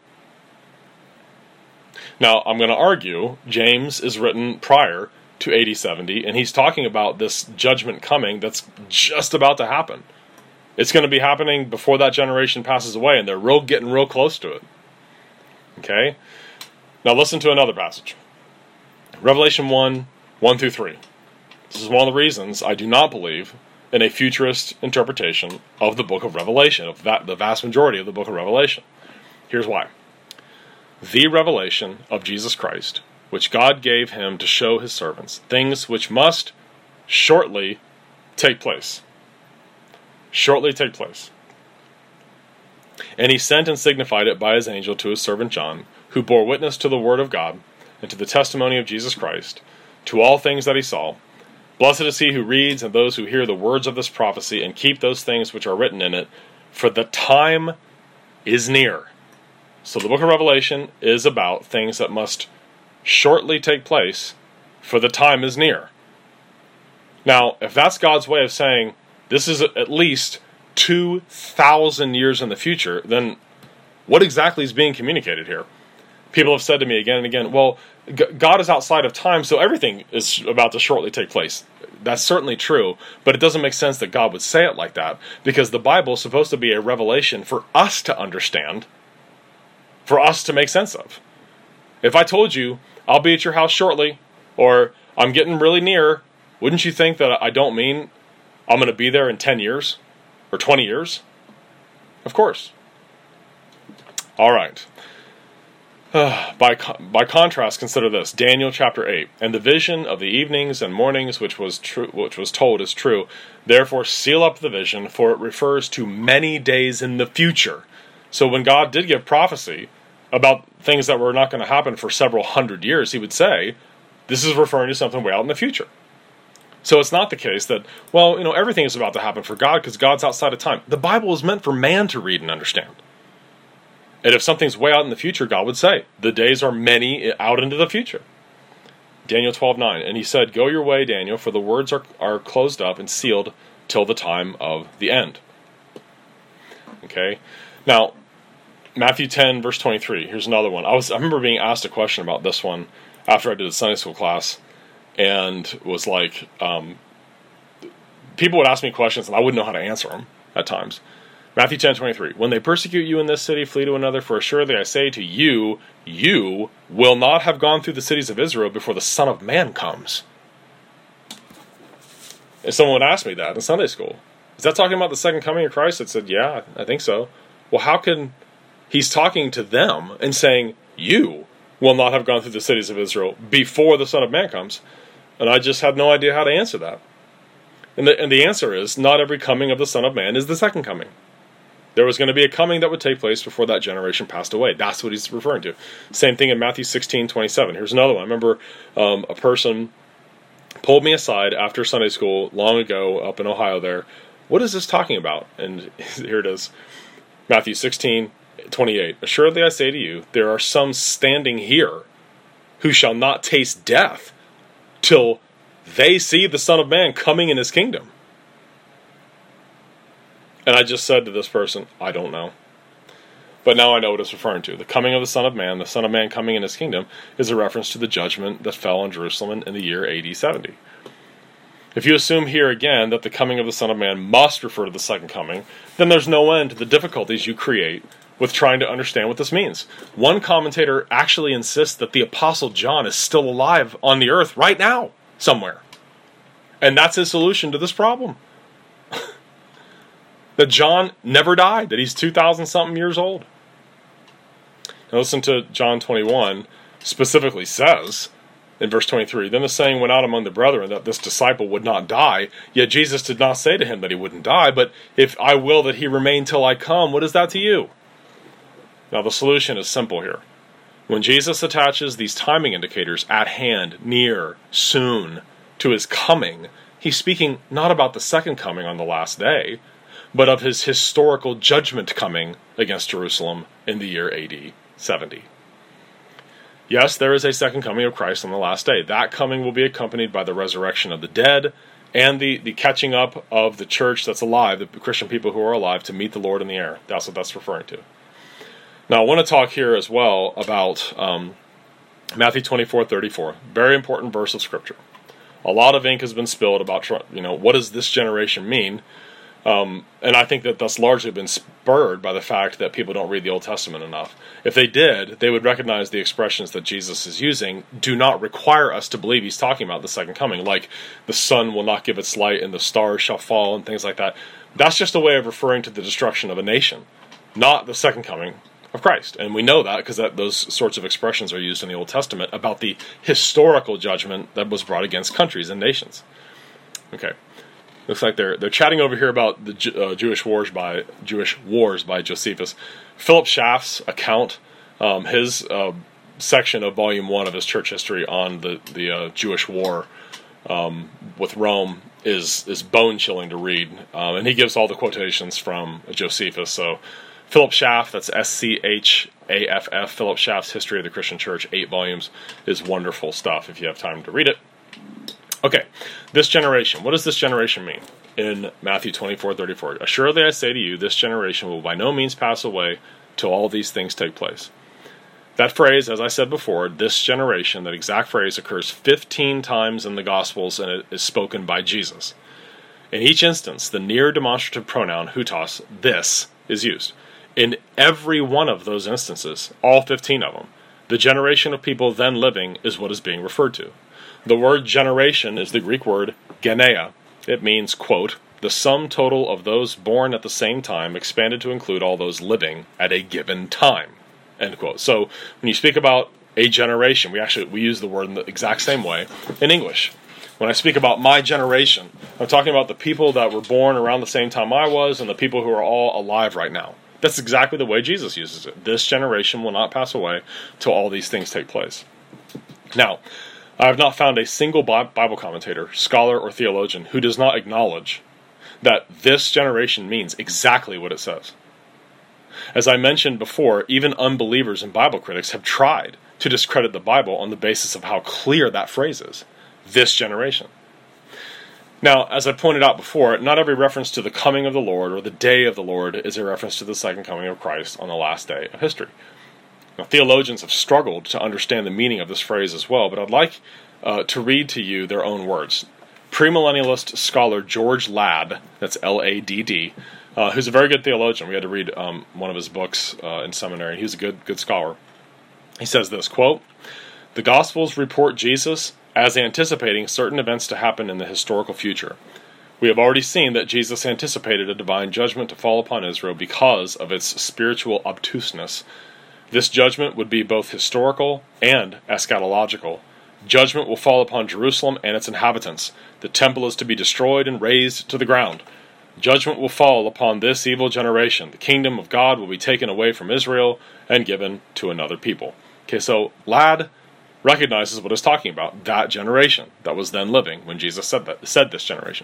Now, I'm going to argue, James is written prior to A D seventy, and he's talking about this judgment coming that's just about to happen. It's going to be happening before that generation passes away, and they're real getting real close to it. Okay? Now listen to another passage. Revelation one, one through three. This is one of the reasons I do not believe in a futurist interpretation of the book of Revelation, of that, the vast majority of the book of Revelation. Here's why. The revelation of Jesus Christ, which God gave him to show his servants, things which must shortly take place. Shortly take place. And he sent and signified it by his angel to his servant John, who bore witness to the word of God, and to the testimony of Jesus Christ, to all things that he saw. Blessed is he who reads, and those who hear the words of this prophecy, and keep those things which are written in it, for the time is near. So the book of Revelation is about things that must shortly take place, for the time is near. Now, if that's God's way of saying, this is at least two thousand years in the future, then what exactly is being communicated here? People have said to me again and again, well, G- God is outside of time, so everything is about to shortly take place. That's certainly true, but it doesn't make sense that God would say it like that, because the Bible is supposed to be a revelation for us to understand, for us to make sense of. If I told you, I'll be at your house shortly, or I'm getting really near, wouldn't you think that I don't mean I'm going to be there in ten years? Or twenty years? Of course. All right. Uh, by by contrast, consider this: Daniel chapter eight, and the vision of the evenings and mornings, which was true, which was told, is true. Therefore, seal up the vision, for it refers to many days in the future. So, when God did give prophecy about things that were not going to happen for several hundred years, He would say, "This is referring to something way out in the future." So it's not the case that, well, you know, everything is about to happen for God because God's outside of time. The Bible is meant for man to read and understand. And if something's way out in the future, God would say, the days are many out into the future. Daniel twelve nine, and he said, go your way, Daniel, for the words are, are closed up and sealed till the time of the end. Okay? Now, Matthew ten, verse twenty-three, here's another one. I was I remember being asked a question about this one after I did a Sunday school class, and was like, um, people would ask me questions and I wouldn't know how to answer them at times. Matthew ten twenty-three, when they persecute you in this city, flee to another, for assuredly I say to you, you will not have gone through the cities of Israel before the Son of Man comes. And someone would ask me that in Sunday school. Is that talking about the second coming of Christ? I said, yeah, I think so. Well, how can he's talking to them and saying, you will not have gone through the cities of Israel before the Son of Man comes? And I just had no idea how to answer that. And the, and the answer is, not every coming of the Son of Man is the second coming. There was going to be a coming that would take place before that generation passed away. That's what he's referring to. Same thing in Matthew sixteen twenty-seven. Here's another one. I remember um, a person pulled me aside after Sunday school long ago up in Ohio there. What is this talking about? And here it is. Matthew sixteen twenty-eight. Assuredly I say to you, there are some standing here who shall not taste death till they see the Son of Man coming in his kingdom. And I just said to this person, I don't know. But now I know what it's referring to. The coming of the Son of Man, the Son of Man coming in his kingdom, is a reference to the judgment that fell on Jerusalem in the year A D seventy. If you assume here again that the coming of the Son of Man must refer to the second coming, then there's no end to the difficulties you create with trying to understand what this means. One commentator actually insists that the Apostle John is still alive on the earth right now, somewhere. And that's his solution to this problem. That John never died, that he's two thousand something years old. Now listen to John twenty-one, specifically says, in verse twenty-three, then the saying went out among the brethren that this disciple would not die, yet Jesus did not say to him that he wouldn't die, but if I will that he remain till I come, what is that to you? Now the solution is simple here. When Jesus attaches these timing indicators, at hand, near, soon, to his coming, he's speaking not about the second coming on the last day, but of his historical judgment coming against Jerusalem in the year A D seventy. Yes, there is a second coming of Christ on the last day. That coming will be accompanied by the resurrection of the dead and the, the catching up of the church that's alive, the Christian people who are alive, to meet the Lord in the air. That's what that's referring to. Now, I want to talk here as well about um, Matthew twenty-four thirty-four. Very important verse of Scripture. A lot of ink has been spilled about, you know, what does this generation mean? Um, and I think that that's largely been spurred by the fact that people don't read the Old Testament enough. If they did, they would recognize the expressions that Jesus is using do not require us to believe he's talking about the second coming, like the sun will not give its light and the stars shall fall and things like that. That's just a way of referring to the destruction of a nation, not the second coming of Christ. And we know that because that, those sorts of expressions are used in the Old Testament about the historical judgment that was brought against countries and nations. Okay. Looks like they're they're chatting over here about the uh, Jewish wars by Jewish wars by Josephus. Philip Schaff's account, um, his uh, section of volume one of his church history on the the uh, Jewish war um, with Rome is is bone chilling to read, um, and he gives all the quotations from Josephus. So Philip Schaff, that's S C H A F F, Philip Schaff's History of the Christian Church, eight volumes, is wonderful stuff if you have time to read it. Okay, this generation. What does this generation mean? In Matthew twenty-four thirty-four, assuredly I say to you, this generation will by no means pass away till all these things take place. That phrase, as I said before, this generation, that exact phrase occurs fifteen times in the Gospels, and it is spoken by Jesus. In each instance, the near demonstrative pronoun, hutos, this, is used. In every one of those instances, all fifteen of them, the generation of people then living is what is being referred to. The word generation is the Greek word genea. It means, quote, the sum total of those born at the same time expanded to include all those living at a given time, end quote. So when you speak about a generation, we actually we use the word in the exact same way in English. When I speak about my generation, I'm talking about the people that were born around the same time I was and the people who are all alive right now. That's exactly the way Jesus uses it. This generation will not pass away till all these things take place. Now, I have not found a single Bible commentator, scholar, or theologian who does not acknowledge that this generation means exactly what it says. As I mentioned before, even unbelievers and Bible critics have tried to discredit the Bible on the basis of how clear that phrase is. This generation. Now, as I pointed out before, not every reference to the coming of the Lord or the day of the Lord is a reference to the second coming of Christ on the last day of history. Now, theologians have struggled to understand the meaning of this phrase as well, but I'd like uh, to read to you their own words. Premillennialist scholar George Ladd, that's L A D D, uh, who's a very good theologian. We had to read um, one of his books uh, in seminary, and he's a good, good scholar. He says this, quote, the Gospels report Jesus as anticipating certain events to happen in the historical future. We have already seen that Jesus anticipated a divine judgment to fall upon Israel because of its spiritual obtuseness. This judgment would be both historical and eschatological. Judgment will fall upon Jerusalem and its inhabitants. The temple is to be destroyed and razed to the ground. Judgment will fall upon this evil generation. The kingdom of God will be taken away from Israel and given to another people. Okay, so Ladd recognizes what he's talking about, that generation that was then living when Jesus said that, said this generation.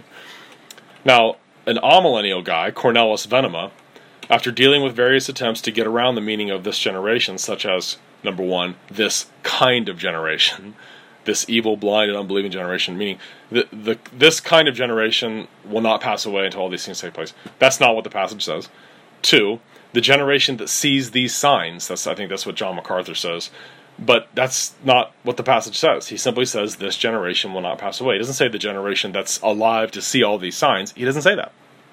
Now, an amillennial guy, Cornelis Venema, after dealing with various attempts to get around the meaning of this generation, such as, number one, this kind of generation, this evil, blind, and unbelieving generation, meaning the, the this kind of generation will not pass away until all these things take place. That's not what the passage says. Two, the generation that sees these signs, that's I think that's what John MacArthur says, but that's not what the passage says. He simply says this generation will not pass away. He doesn't say the generation that's alive to see all these signs. He doesn't say that.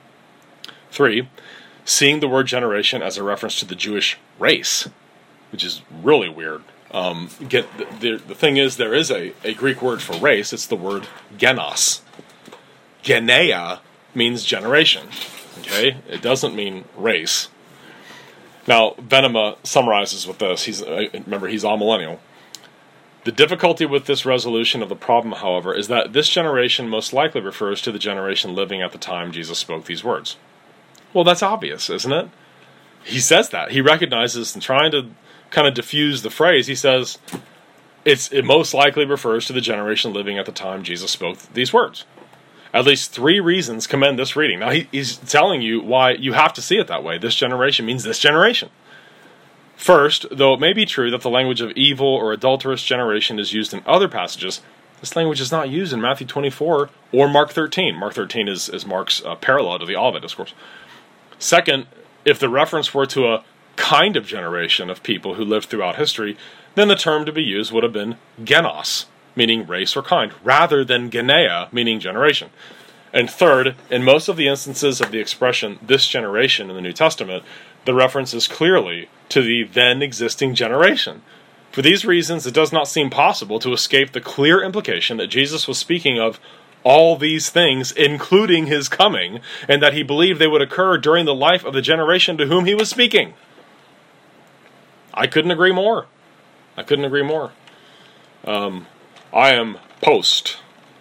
Three, seeing the word generation as a reference to the Jewish race, which is really weird. Um, get the, the, the thing is, there is a, a Greek word for race. It's the word genos. Genea means generation. Okay, it doesn't mean race. Now, Venema summarizes with this. He's uh, remember, he's amillennial. The difficulty with this resolution of the problem, however, is that this generation most likely refers to the generation living at the time Jesus spoke these words. Well, that's obvious, isn't it? He says that. He recognizes, and trying to kind of diffuse the phrase, he says it's it most likely refers to the generation living at the time Jesus spoke these words. At least three reasons commend this reading. Now, he, he's telling you why you have to see it that way. This generation means this generation. First, though it may be true that the language of evil or adulterous generation is used in other passages, this language is not used in Matthew twenty-four or Mark thirteen. Mark thirteen is, is Mark's uh, parallel to the Olivet Discourse. Second, if the reference were to a kind of generation of people who lived throughout history, then the term to be used would have been genos, meaning race or kind, rather than genea, meaning generation. And third, in most of the instances of the expression this generation in the New Testament, the reference is clearly to the then existing generation. For these reasons, it does not seem possible to escape the clear implication that Jesus was speaking of all these things, including his coming, and that he believed they would occur during the life of the generation to whom he was speaking. I couldn't agree more. I couldn't agree more. Um, I am post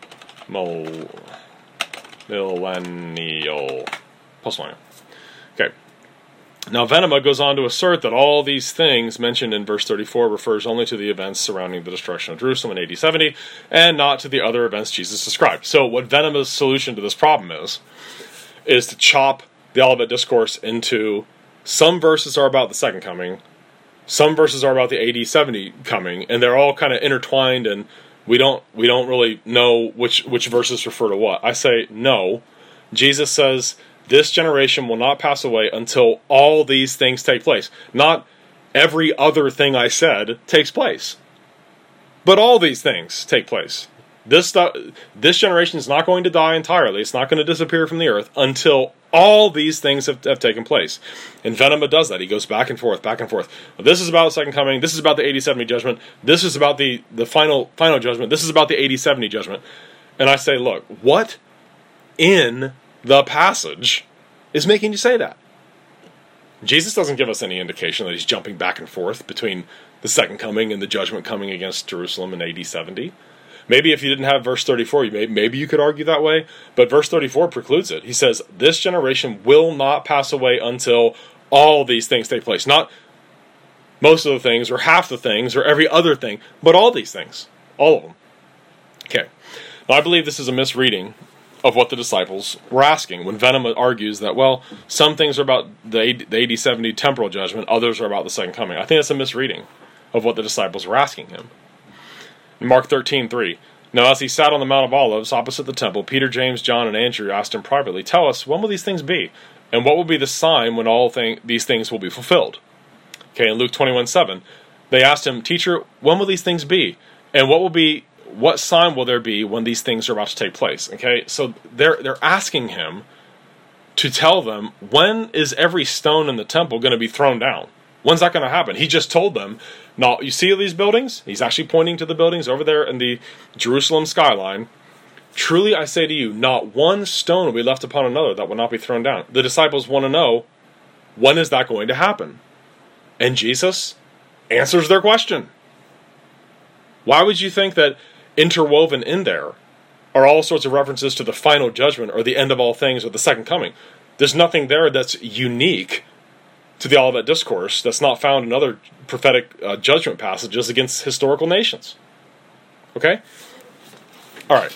millennial. Post-millennial. Okay. Now, Venema goes on to assert that all these things mentioned in verse thirty-four refers only to the events surrounding the destruction of Jerusalem in A D seventy, and not to the other events Jesus described. So what Venema's solution to this problem is, is to chop the Olivet Discourse into some verses are about the second coming, some verses are about the A D seventy coming, and they're all kind of intertwined, and we don't we don't really know which, which verses refer to what. I say, no. Jesus says, this generation will not pass away until all these things take place. Not every other thing I said takes place, but all these things take place. This, this generation is not going to die entirely. It's not going to disappear from the earth until all these things have, have taken place. And Venema does that. He goes back and forth, back and forth. Well, this is about the second coming. This is about the A D seventy judgment. This is about the, the final final judgment. This is about the A D seventy judgment. And I say, look, what in the passage is making you say that? Jesus doesn't give us any indication that he's jumping back and forth between the second coming and the judgment coming against Jerusalem in A D seventy. Maybe if you didn't have verse thirty-four, you may, maybe you could argue that way, but verse thirty-four precludes it. He says, this generation will not pass away until all these things take place. Not most of the things, or half the things, or every other thing, but all these things. All of them. Okay. Now, I believe this is a misreading of what the disciples were asking when Venema argues that, well, some things are about the A D seventy temporal judgment, others are about the second coming. I think that's a misreading of what the disciples were asking him. In Mark thirteen three, now as he sat on the Mount of Olives opposite the temple, Peter, James, John, and Andrew asked him privately, tell us, when will these things be? And what will be the sign when all thing, these things will be fulfilled? Okay, in Luke twenty-one seven, they asked him, teacher, when will these things be? And what will be What sign will there be when these things are about to take place? Okay, so they're they're asking him to tell them, when is every stone in the temple going to be thrown down? When's that going to happen? He just told them, now, you see these buildings? He's actually pointing to the buildings over there in the Jerusalem skyline. Truly I say to you, not one stone will be left upon another that will not be thrown down. The disciples want to know, when is that going to happen? And Jesus answers their question. Why would you think that interwoven in there are all sorts of references to the final judgment or the end of all things or the second coming? There's nothing there that's unique to the Olivet Discourse that's not found in other prophetic uh, judgment passages against historical nations. Okay? All right.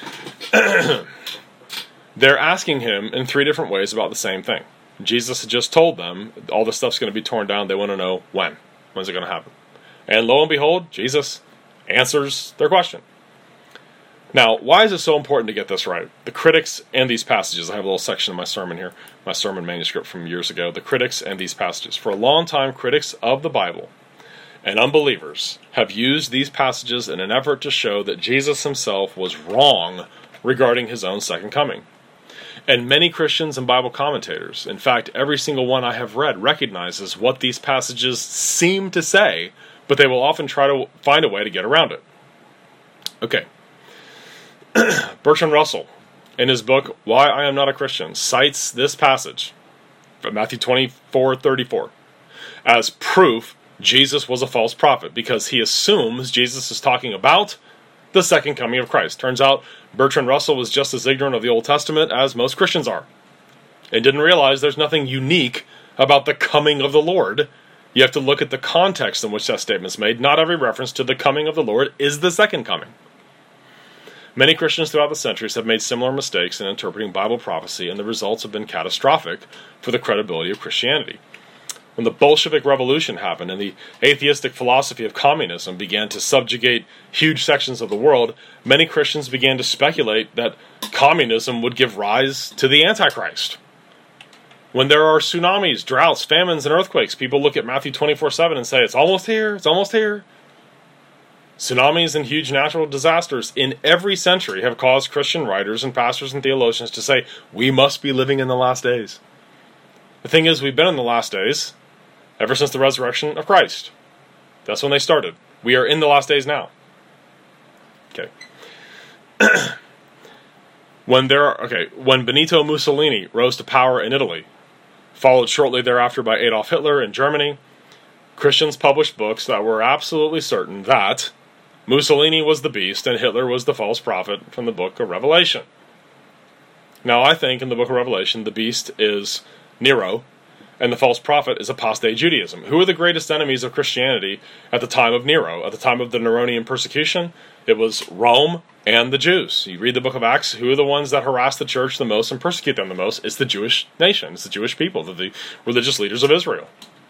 They're asking him in three different ways about the same thing. Jesus had just told them all this stuff's going to be torn down. They want to know when. When's it going to happen? And lo and behold, Jesus answers their question. Now, why is it so important to get this right? The critics and these passages, I have a little section in my sermon here, my sermon manuscript from years ago, the critics and these passages. For a long time, critics of the Bible and unbelievers have used these passages in an effort to show that Jesus himself was wrong regarding his own second coming. And many Christians and Bible commentators, in fact, every single one I have read, recognizes what these passages seem to say, but they will often try to find a way to get around it. Okay. Bertrand Russell, in his book, Why I Am Not a Christian, cites this passage from Matthew twenty-four thirty-four as proof Jesus was a false prophet, because he assumes Jesus is talking about the second coming of Christ. Turns out Bertrand Russell was just as ignorant of the Old Testament as most Christians are, and didn't realize there's nothing unique about the coming of the Lord. You have to look at the context in which that statement is made. Not every reference to the coming of the Lord is the second coming. Many Christians throughout the centuries have made similar mistakes in interpreting Bible prophecy, and the results have been catastrophic for the credibility of Christianity. When the Bolshevik Revolution happened and the atheistic philosophy of communism began to subjugate huge sections of the world, many Christians began to speculate that communism would give rise to the Antichrist. When there are tsunamis, droughts, famines, and earthquakes, people look at Matthew twenty-four seven and say, it's almost here, it's almost here. Tsunamis and huge natural disasters in every century have caused Christian writers and pastors and theologians to say, we must be living in the last days. The thing is, we've been in the last days ever since the resurrection of Christ. That's when they started. We are in the last days now. Okay. when there are, okay, when Benito Mussolini rose to power in Italy, followed shortly thereafter by Adolf Hitler in Germany, Christians published books that were absolutely certain that Mussolini was the beast and Hitler was the false prophet from the book of Revelation. Now, I think in the book of Revelation, the beast is Nero, and the false prophet is apostate Judaism. Who are the greatest enemies of Christianity at the time of Nero? At the time of the Neronian persecution, it was Rome and the Jews. You read the book of Acts, who are the ones that harass the church the most and persecute them the most? It's the Jewish nation. It's the Jewish people, the, the religious leaders of Israel.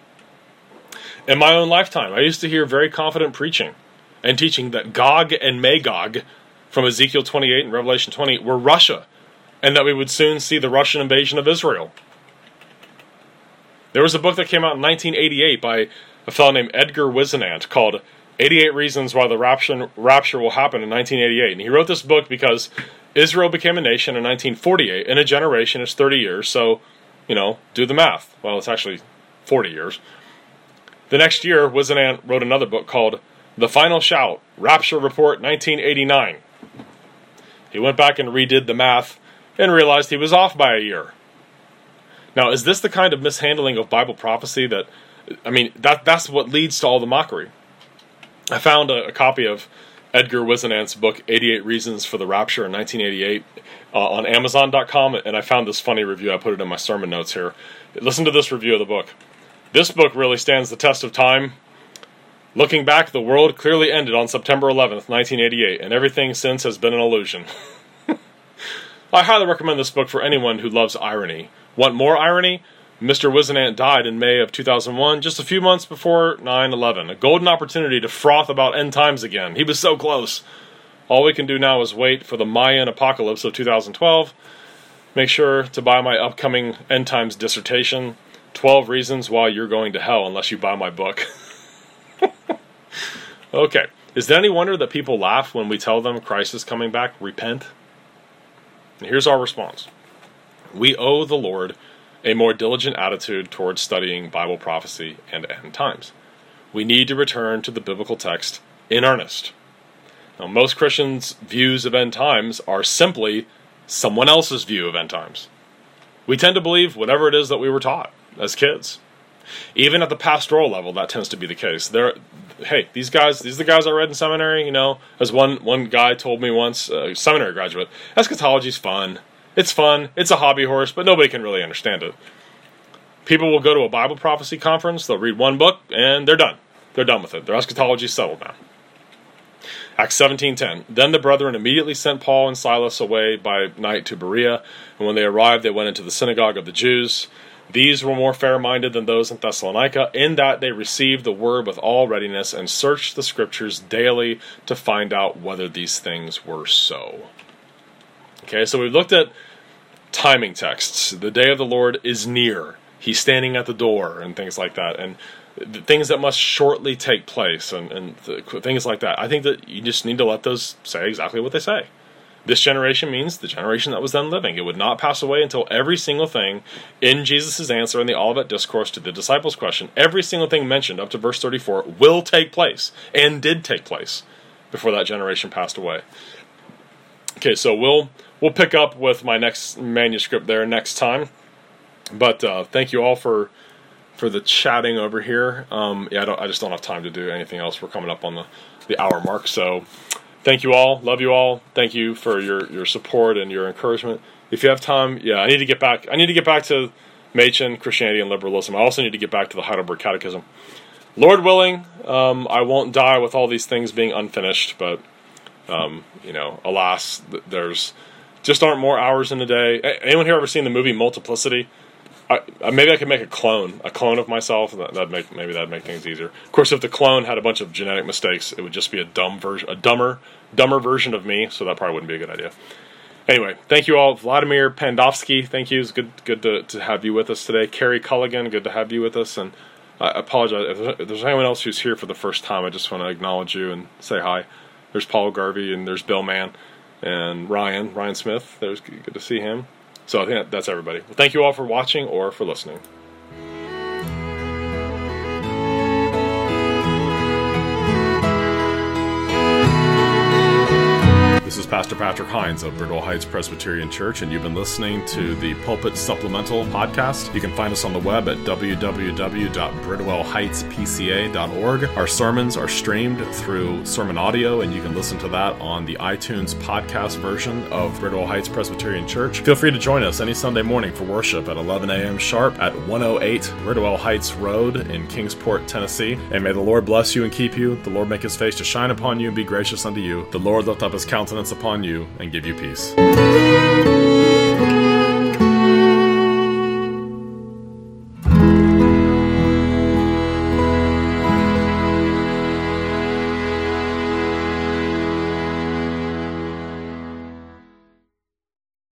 In my own lifetime, I used to hear very confident preaching and teaching that Gog and Magog from Ezekiel twenty-eight and Revelation twenty were Russia, and that we would soon see the Russian invasion of Israel. There was a book that came out in nineteen eighty-eight by a fellow named Edgar Whisenant called eighty-eight Reasons Why the Rapture, Rapture Will Happen in nineteen eighty-eight. And he wrote this book because Israel became a nation in nineteen forty-eight. In a generation, it's thirty years, so, you know, do the math. Well, it's actually forty years. The next year, Whisenant wrote another book called The Final Shout, Rapture Report nineteen eighty-nine. He went back and redid the math and realized he was off by a year. Now, is this the kind of mishandling of Bible prophecy that, I mean, that that's what leads to all the mockery? I found a, a copy of Edgar Whisenant's book, eighty-eight Reasons for the Rapture in nineteen eighty-eight, uh, on Amazon dot com, and I found this funny review. I put it in my sermon notes here. Listen to this review of the book. This book really stands the test of time. Looking back, the world clearly ended on September eleventh, nineteen eighty-eight, and everything since has been an illusion. I highly recommend this book for anyone who loves irony. Want more irony? Mister Whisenant died in May of two thousand one, just a few months before nine eleven. A golden opportunity to froth about end times again. He was so close. All we can do now is wait for the Mayan apocalypse of two thousand twelve. Make sure to buy my upcoming end times dissertation, twelve Reasons Why You're Going to Hell Unless You Buy My Book. Okay. Is it any wonder that people laugh when we tell them Christ is coming back? Repent. And here's our response. We owe the Lord a more diligent attitude towards studying Bible prophecy and end times. We need to return to the biblical text in earnest. Now, most Christians' views of end times are simply someone else's view of end times. We tend to believe whatever it is that we were taught as kids. Even at the pastoral level, that tends to be the case. There, hey, these guys, these are the guys I read in seminary, you know, as one, one guy told me once, a seminary graduate, eschatology's fun. It's fun, it's a hobby horse, but nobody can really understand it. People will go to a Bible prophecy conference, they'll read one book, and they're done. They're done with it. Their eschatology's settled now. Acts seventeen ten. Then the brethren immediately sent Paul and Silas away by night to Berea, and when they arrived, they went into the synagogue of the Jews. These were more fair-minded than those in Thessalonica, in that they received the word with all readiness and searched the scriptures daily to find out whether these things were so. Okay, so we've looked at timing texts. The day of the Lord is near. He's standing at the door and things like that. And the things that must shortly take place and, and the, things like that. I think that you just need to let those say exactly what they say. This generation means the generation that was then living. It would not pass away until every single thing in Jesus' answer in the Olivet Discourse to the disciples' question, every single thing mentioned up to verse thirty-four will take place and did take place before that generation passed away. Okay, so we'll we'll pick up with my next manuscript there next time. But uh, thank you all for for the chatting over here. Um, yeah, I, don't, I just don't have time to do anything else. We're coming up on the, the hour mark, so thank you all. Love you all. Thank you for your, your support and your encouragement. If you have time, yeah, I need to get back. I need to get back to Machen, Christianity, and liberalism. I also need to get back to the Heidelberg Catechism. Lord willing, um, I won't die with all these things being unfinished, but um, you know, alas, there's just aren't more hours in the day. Anyone here ever seen the movie Multiplicity? I, maybe I could make a clone, a clone of myself. That, that'd make maybe that'd make things easier. Of course, if the clone had a bunch of genetic mistakes, it would just be a dumb version, a dumber, dumber version of me. So that probably wouldn't be a good idea. Anyway, thank you all, Vladimir Pandovsky. Thank you. It's good, good to, to have you with us today. Carrie Culligan, good to have you with us. And I apologize. If there's, if there's anyone else who's here for the first time, I just want to acknowledge you and say hi. There's Paul Garvey, and there's Bill Mann, and Ryan, Ryan Smith. There's good to see him. So I think that's everybody. Well, thank you all for watching or for listening. This is Pastor Patrick Hines of Bridwell Heights Presbyterian Church, and you've been listening to the Pulpit Supplemental podcast. You can find us on the web at w w w dot bridwell heights p c a dot org. Our sermons are streamed through Sermon Audio, and you can listen to that on the iTunes podcast version of Bridwell Heights Presbyterian Church. Feel free to join us any Sunday morning for worship at eleven a.m. sharp at one oh eight Bridwell Heights Road in Kingsport, Tennessee. And may the Lord bless you and keep you. The Lord make his face to shine upon you and be gracious unto you. The Lord lift up his countenance upon you and give you peace.